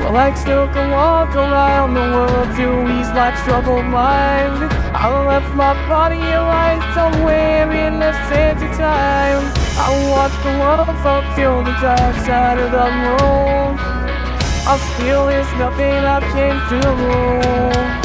Likes to go walk around the world to ease my troubled mind. I left my body alive somewhere in the sandy time. I watch the world fall to the dark side of the moon. I feel there's nothing I can do.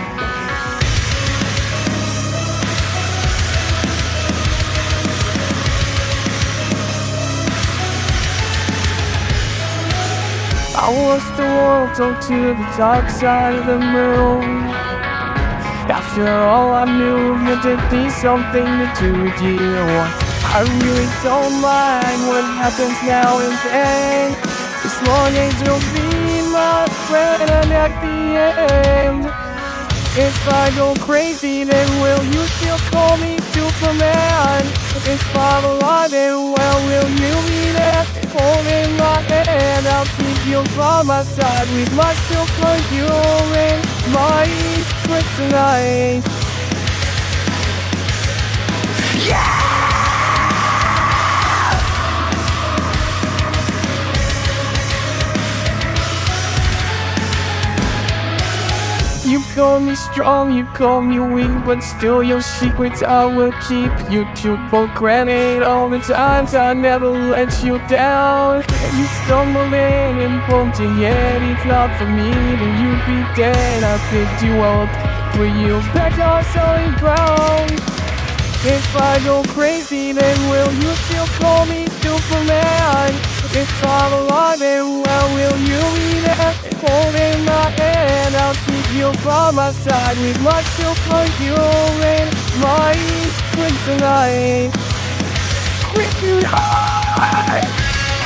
I watched the world go to the dark side of the moon. After all I knew, you did be something to do with you. I really don't mind what happens now and then, as long as you'll be my friend at the end. If I go crazy, then will you still call me Superman? If I'm alive, then well, will you be there holding my hand? I'll keep you by my side with my superhuman might kryptonite. Yeah! You call me strong, you call me weak, but still your secrets I will keep. You took for granted all the times I never let you down. You stumbled in and bumped your head. If not for me, then you'd be dead. I picked you up, put you back on solid ground. If I go crazy, then will you still call me Superman? If I'm alive, then well, will you be there holding my hand? I'll keep you by my side with my superhuman might kryptonite. Kryptonite.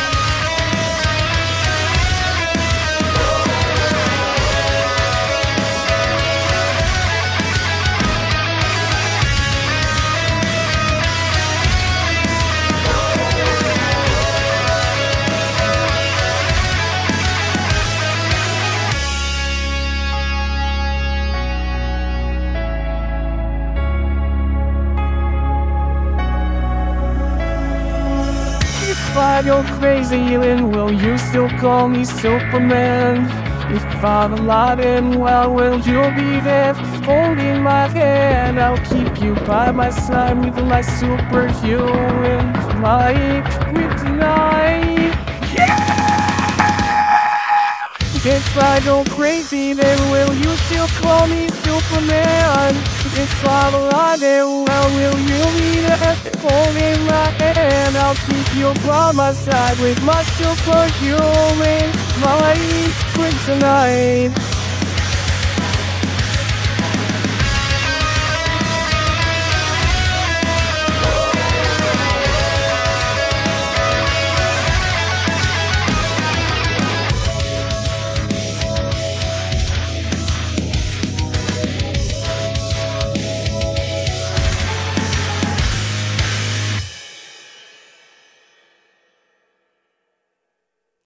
If I go crazy, then will you still call me Superman? If I'm alive, then well, will you be there holding my hand? I'll keep you by my side with my superhuman might kryptonite. If I go crazy, then will you still call me Superman? If I'm alive, then well, will you be there holding my hand? I'll keep you by my side with my superhuman might kryptonite.